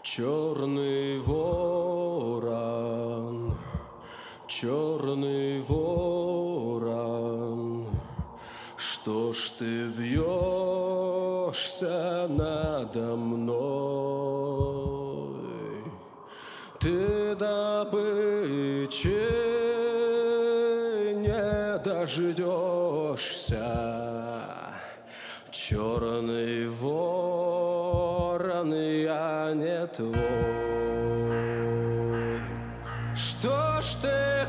Черный ворон, черный ворон, что ж ты вьешься надо мной? Ты добычи не дождешься. Черный ворон, я не твой. Что ж ты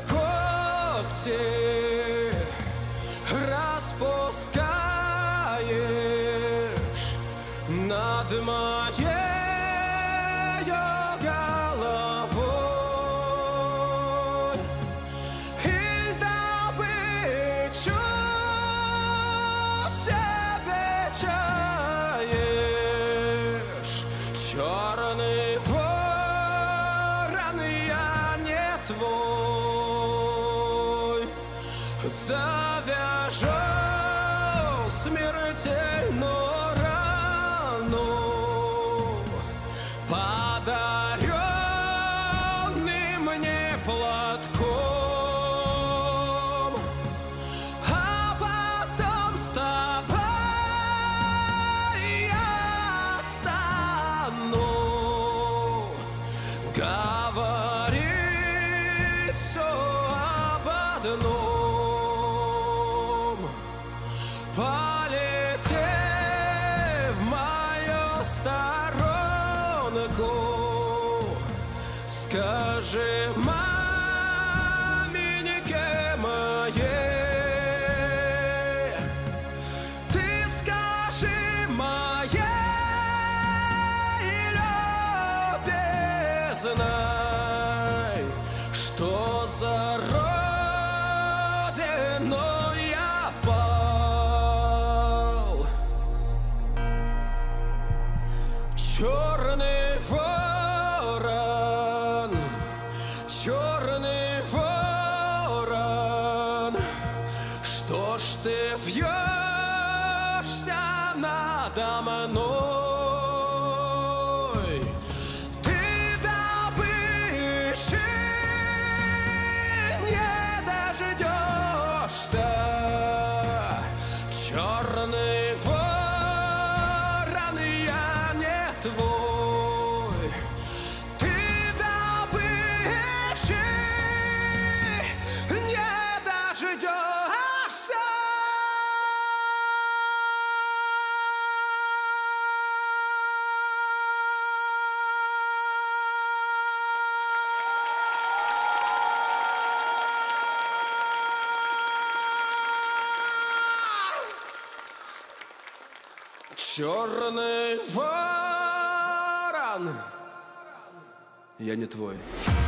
когти распускаешь над моей головой? И добычу себе чаешь. Черный ворон, я не твой. Завяжу смертельную рану, подаренный мне платком, а потом с тобой я стану говорить все об одном. Полети в мою сторонку, скажи маменьке моей, ты скажи моей любезной, что за родину я пал. Черный ворон, черный ворон, что ж ты вьешься надо мной? Ты добычи не дождешься. Черный ворон, я не твой. Ты добычи не дождешься. Черный ворон, я не твой.